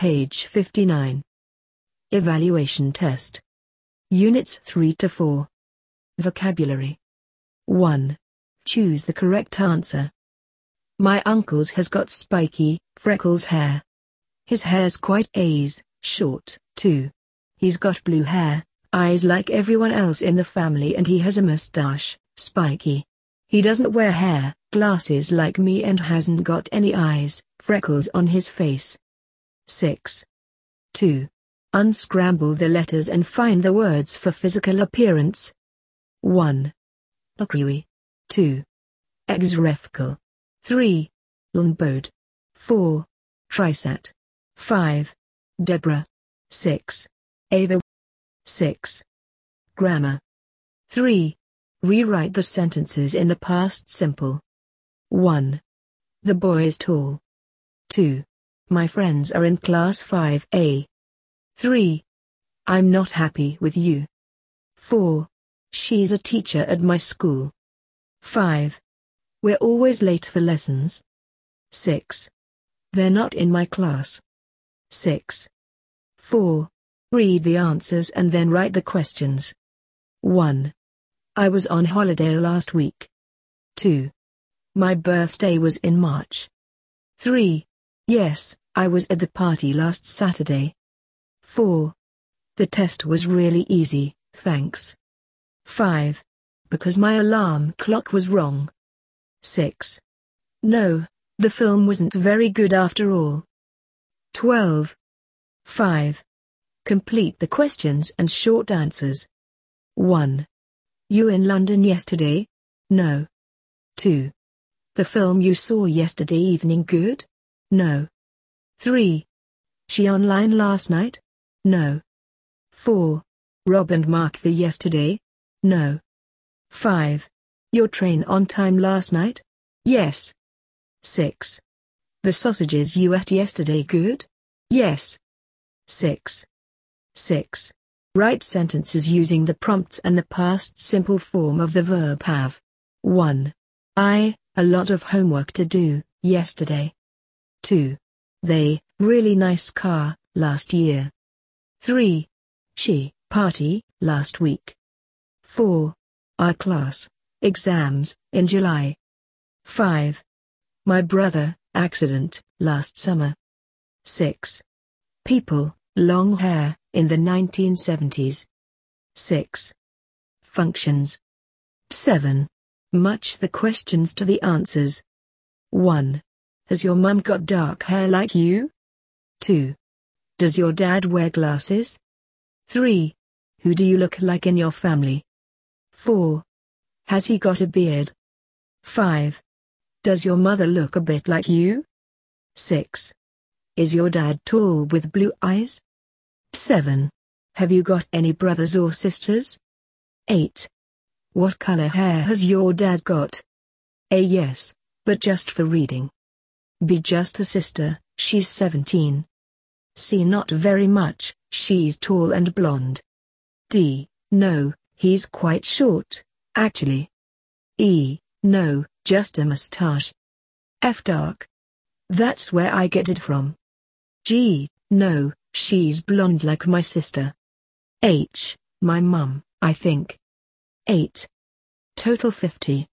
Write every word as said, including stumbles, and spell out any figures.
page fifty-nine. Evaluation test. Units three to four. Vocabulary. one. Choose the correct answer. My uncle's has got spiky, freckles hair. His hair's quite A's, short, too. He's got blue hair, eyes like everyone else in the family, and he has a mustache, spiky. He doesn't wear hair, glasses like me, and hasn't got any eyes, freckles on his face. six. two. Unscramble the letters and find the words for physical appearance. one. Acrewy. two. Exrefcal. three. Longboard. four. Trisat. five. Deborah. six. Ava. six. Grammar. three. Rewrite the sentences in the past simple. one. The boy is tall. two. My friends are in class five A. three. I'm not happy with you. four. She's a teacher at my school. five. We're always late for lessons. six. They're not in my class. six. four. Read the answers and then write the questions. one. I was on holiday last week. two. My birthday was in March. three. Yes, I was at the party last Saturday. four. The test was really easy, thanks. five. Because my alarm clock was wrong. six. No, the film wasn't very good after all. twelve. five. Complete the questions and short answers. one. You in London yesterday? No. two. The film you saw yesterday evening good? No. three. She online last night? No. four. Rob and Mark the yesterday? No. five. Your train on time last night? Yes. six. The sausages you ate yesterday good? Yes. six. six. Write sentences using the prompts and the past simple form of the verb have. one. I, a lot of homework to do, yesterday. two. They, really nice car, last year. three. She, party, last week. four. Our class, exams, in July. five. My brother, accident, last summer. six. People, long hair, in the nineteen seventies. six. Functions. seven. Match the questions to the answers. one. Has your mum got dark hair like you? two. Does your dad wear glasses? three. Who do you look like in your family? four. Has he got a beard? five. Does your mother look a bit like you? six. Is your dad tall with blue eyes? seven. Have you got any brothers or sisters? eight. What color hair has your dad got? A. Yes, but just for reading. B. Just a sister, she's seventeen. C. Not very much, she's tall and blonde. D. No, he's quite short, actually. E. No, just a mustache. F. Dark. That's where I get it from. G. No, she's blonde like my sister. H. My mum, I think. eight. Total fifty.